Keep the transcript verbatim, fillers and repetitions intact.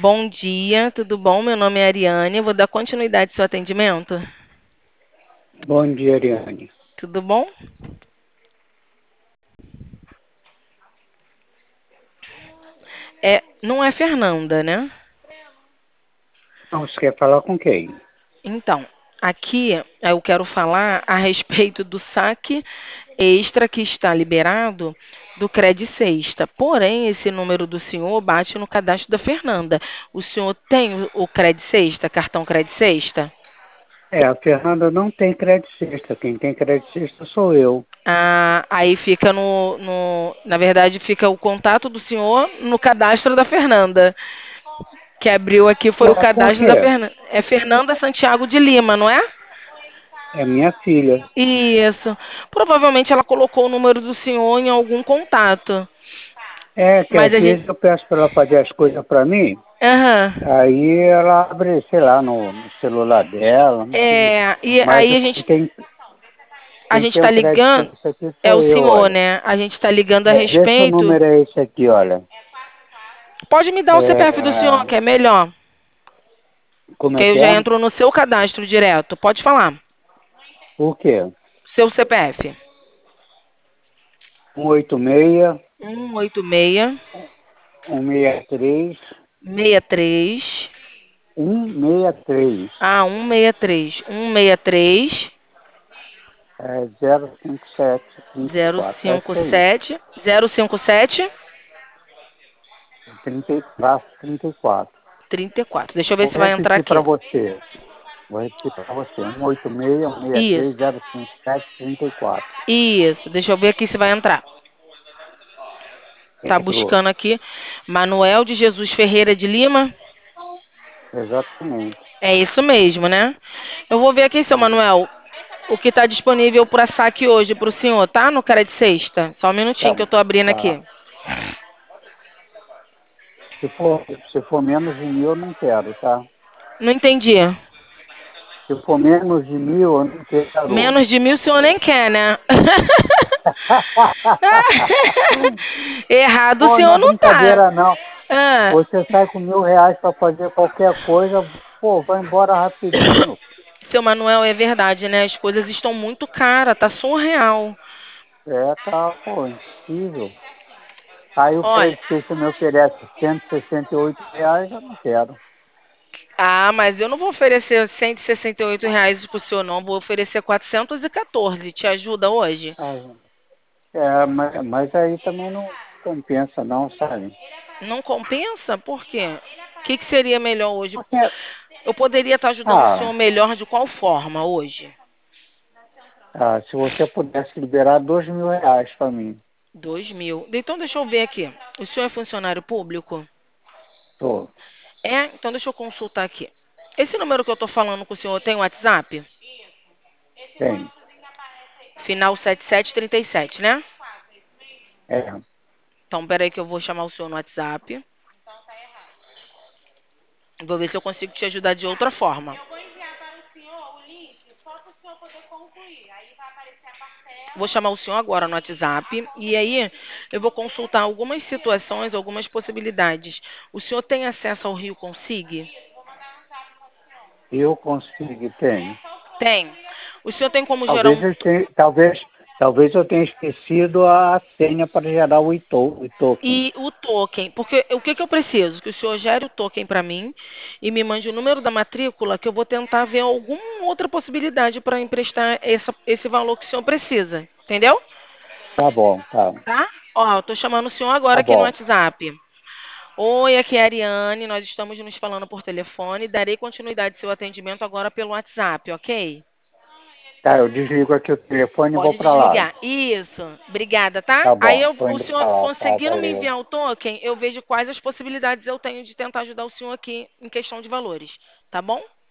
Bom dia, tudo bom? Meu nome é Ariane, eu vou dar continuidade ao seu atendimento. Bom dia, Ariane. Tudo bom? É, não é Fernanda, né? Então, você quer falar com quem? Então, aqui eu quero falar a respeito do saque extra que está liberado do Cred Sexta. Porém, esse número do senhor bate no cadastro da Fernanda. O senhor tem o Cred Sexta, cartão Cred Sexta? É, a Fernanda não tem crédito sexta. Quem tem crédito sexta sou eu. Ah, aí fica no, no, na verdade, fica o contato do senhor no cadastro da Fernanda. Que abriu aqui foi o Ué, por cadastro da quê? Fernanda. É Fernanda Santiago de Lima, não é? É minha filha. Isso. Provavelmente ela colocou o número do senhor em algum contato. É, que Mas às a gente. vezes eu peço para ela fazer as coisas para mim, Aham. aí ela abre, sei lá, no, no celular dela, não sei. É, e Mas aí a quem gente, tem, a quem gente tem tá o crédito ligando. sexta aqui É sou o eu, senhor, olha. né? A gente tá ligando a É, vê se o respeito. número é esse aqui, olha. Pode me dar o C P F do senhor, que É, é melhor. como Que é aí eu que já é? entro no seu cadastro direto. Pode falar. O quê? Seu C P F. um oito seis, Um oito seis, um seis três, seis três. um seis três. Ah, um seis três. Um seis três. É zero cinco sete trinta e zero quatro. É cinco isso aí. sete zero cinco sete trinta, traço trinta e quatro. trinta e quatro. Deixa eu ver Vou se vai entrar repetir para aqui. você. Vou repetir para você. um oito seis, um seis Isso. três, zero cinco sete, trinta e quatro. Isso. Deixa eu ver aqui se vai entrar. Tá Entrou. buscando aqui. Manuel de Jesus Ferreira de Lima. Exatamente. É isso mesmo, né? Eu vou ver aqui, seu É. Manuel, o que está disponível para saque hoje para o senhor, tá? No cara de sexta. Só um minutinho Tá, que eu tô abrindo aqui. tá. Se for, se for menos de mil, eu não quero, tá? Não entendi. Se for menos de mil, eu não quero. Menos de mil o senhor nem quer, né? Errado o Pô, não senhor é não tá. brincadeira, não. Ah, Você sai com mil reais para fazer qualquer coisa, pô, vai embora rapidinho. seu Manuel, é verdade, né? As coisas estão muito caras, tá surreal. É, tá, pô, impossível. Aí o Olha, crédito você me oferece cento e sessenta e oito reais, eu não quero. ah, mas eu não vou oferecer cento e sessenta e oito reais pro senhor, não. Vou oferecer quatrocentos e quatorze. Te ajuda hoje? Ah, é, mas, mas aí também não compensa não, sabe? Não compensa? Por quê? O que, que seria melhor hoje? Porque, Eu poderia estar ajudando o senhor ah, melhor de qual forma hoje? ah, se você pudesse liberar dois mil reais para mim, Dois mil. Então, deixa eu ver aqui. O senhor é funcionário público? tô, É? Então, deixa eu consultar aqui. Esse número que eu estou falando com o senhor tem WhatsApp? tem. Final sete sete três sete, né? É, Então, peraí que eu vou chamar o senhor no WhatsApp. Vou ver se eu consigo te ajudar de outra forma. Vou chamar o senhor agora no WhatsApp e aí eu vou consultar algumas situações, algumas possibilidades. O senhor tem acesso ao Rio Consigue? eu consigo, tenho. Tem. O senhor tem como gerar Talvez um. eu tenha, talvez, talvez eu tenha esquecido a senha para gerar o, ito, o token. E o token, porque o que, que eu preciso? Que o senhor gere o token para mim e me mande o número da matrícula, que eu vou tentar ver alguma outra possibilidade para emprestar essa, esse valor que o senhor precisa. Entendeu? Tá bom, tá, Tá? Ó, eu tô chamando o senhor agora tá aqui no bom. WhatsApp. Oi, aqui é a Ariane, nós estamos nos falando por telefone. Darei continuidade ao seu atendimento agora pelo WhatsApp, ok? Tá, eu desligo aqui o telefone e vou Pode para lá. desligar. Isso. Obrigada, tá? Tá Aí bom, eu- tô o indo senhor para lá, tá, conseguindo me valeu. enviar o token, eu vejo quais as possibilidades eu tenho de tentar ajudar o senhor aqui em questão de valores. Tá bom?